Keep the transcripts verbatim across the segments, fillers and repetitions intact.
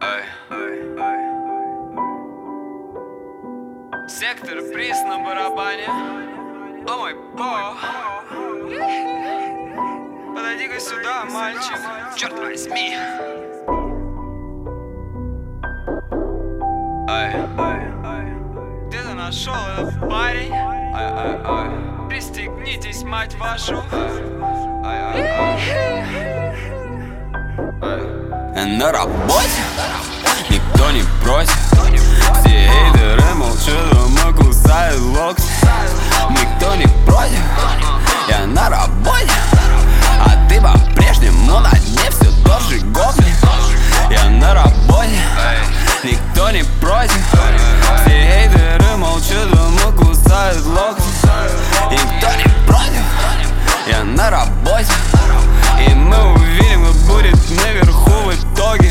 Сектор приз на барабане. О мой бог. Подойди-ка сюда, мальчик. Черт возьми. Ай, где ты нашел этот парень? Ай, ай, ай. Пристегнитесь, мать вашу. Ай, ай, ай. На работе никто не против. Все хейтеры молчат, дома кусают локти. Никто не против, я на работе, а ты по-прежнему на дне все тот же гоблин. Я на работе, никто не против. Все хейтеры молчат, дома кусают локти. Никто не против, я на работе, и мы увидим, что будет наверху в итоге.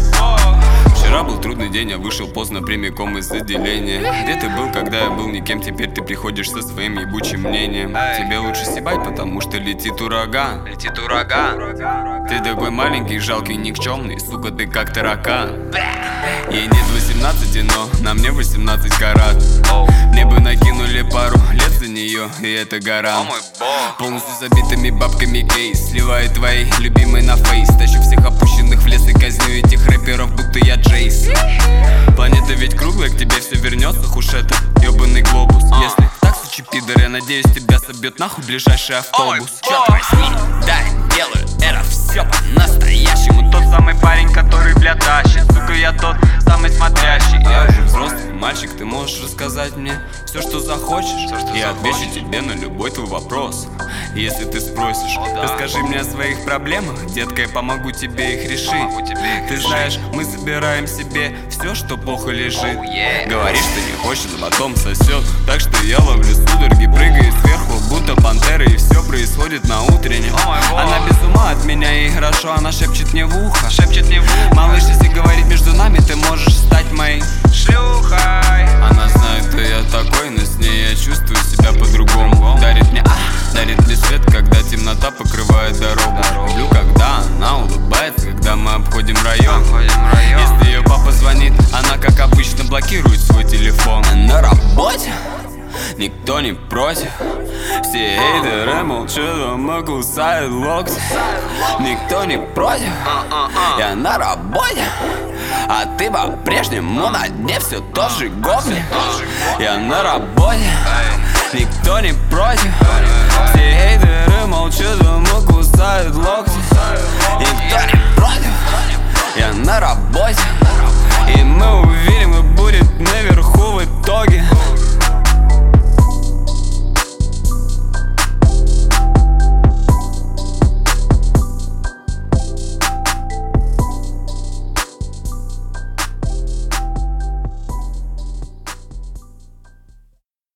Вчера был трудный день, я вышел поздно прямиком из отделения. Где ты был, когда я был никем? Теперь ты приходишь со своим ебучим мнением. Тебе лучше стебать, потому что летит ураган. Летит ураган. Ты такой маленький, жалкий, никчемный, сука, ты как таракан. Ей нет восемнадцати, но на мне восемнадцать карат. Мне бы накинули пару лет за нее, и это гора. Полностью забитыми бабками кейс сливаю твои любимые на фейс. Тащу всех опущенных в лес и казню этих рэперов, будто я Джейс. Планета ведь круглая, к тебе все вернется, хуш это ебаный глобус. Если так, сучи пидор, я надеюсь, тебя собьет нахуй ближайший автобус. Черт возьми, да, делаю это все по-настоящему. Тот самый парень, который, бля, тащит. Сука, я тот самый смотрящий. Я уже взрослый мальчик, ты можешь рассказать мне все, что захочешь. Все, что Я захочешь. отвечу тебе на любой твой вопрос. Если ты спросишь, О, да. расскажи мне о своих проблемах, детка, я помогу тебе их решить. Помогу тебе их Ты решить. знаешь, мы собираем себе все, что плохо лежит. Oh, yeah. Говоришь, ты не хочешь, но потом сосет. Так что я ловлю судороги, прыгаю сверху, будто пантера, и все происходит на утреннем. О, мой бог. Она без ума от меня, и хорошо, она шепчет мне в ухо. Шепчет мне в ухо. Малыш, если говорить между нами, ты можешь стать моей Шлюхой. Она знает, кто я такой, но с ней я чувствую себя по-другому. Дарит мне, а, дарит мне свет, когда темнота покрывает дорогу. Люблю, когда она улыбается, когда мы обходим район. Обходим район. Если ее папа звонит, она, как обычно, блокирует свой телефон. На работе никто не против. Все хейтеры молчат, дома кусают локти. Никто не против, я на работе, а ты по-прежнему на дне все тот же гоблин. Я на работе, никто не против. Все хейтеры молчат, дома кусают локти. Никто не против,